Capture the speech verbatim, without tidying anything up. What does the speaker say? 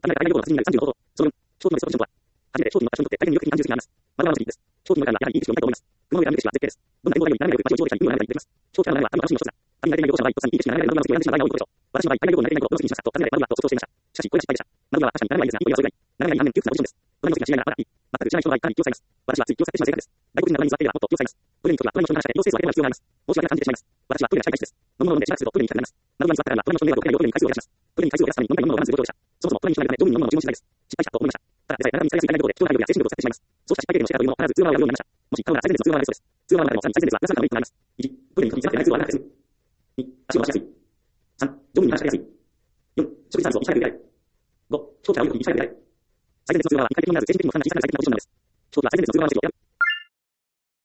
足りない大量の達人になるさんじゅうの方法。そのよん、賞金のベストポジションとは。初めて賞金の私にとって大変魅力的に感じる時があります。まだまだの時です。賞金の値段はやはりいい景色を見たいと思います。雲の上から見る景色は絶景です。どんな展望台より斜め上を街を上下に雲の流れが似ています。長期間の流れは多分私の一つだ。足りない大量の場合、とさんいい景色が斜め上の場合、私の場合が多いことでしょう。私の場合、大量の流れがどの時にしましたと尋ねられ、マルはと即答していました。しかし、これは失敗でした。マルは確かに斜めはいいですが、いいとはそれがいい。斜めはいい反面窮屈なポジションです。隣の席が違いならまだいい。全く知らない人の場合、かなり気を使います。私はつい気を使ってしまう性格です。外国人が隣に座っていればもっと気を使います。トイレに行くときは隣の人に話して、要請数を上げるのが必要があります。申し訳なく感じてしまいます。私はトイレが近い人です。飲み物を飲んでしばらくするとトイレに行きたくなります。窓際に座ったら隣の人に迷惑をかけないようトイレに回数を増やします。トイレに回数を増やすために飲みたい飲み物を我慢する状況でした。そもそもトイレに人がいるため、上手に飲み物を注文しないです。失敗したと思いました。ただでさえ体に使いやすい大量で人の体力や精神力を使ってしまいます。そうした失敗経験をしてからというものを必ず通話をやるようになりました。もし買うなら最前列の通話がベストです。通話の中でもさらに最前列は安かったのがいいとなります。いち、トイレに行くときに使ってない通話がなくて済む。に、足を伸ばしやすい。さん、上手に話しかけやすい。よん、食事サービスを短くである。ご、長期から泳ぐときに短くである。最前列の通話はにかい的にならず精神的にもかなり小さくなる最適なポジションなんです。長期は最前列の通話の席を選ぶ